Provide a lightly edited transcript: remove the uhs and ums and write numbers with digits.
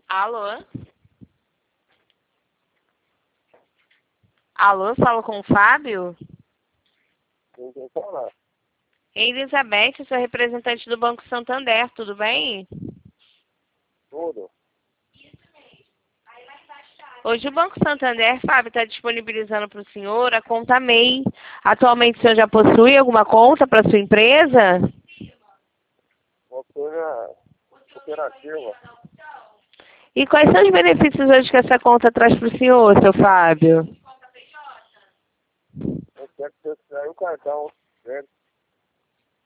Alô? Alô, falo com o Fábio? Quem quer falar? Elizabeth, sou representante do Banco Santander, tudo bem? Tudo. Hoje o Banco Santander, Fábio, está disponibilizando para o senhor a conta MEI. Atualmente o senhor já possui alguma conta para sua empresa? Uma coisa cooperativa. E quais são os benefícios hoje que essa conta traz para o senhor, seu Fábio? Eu quero que você saia o cartão, certo?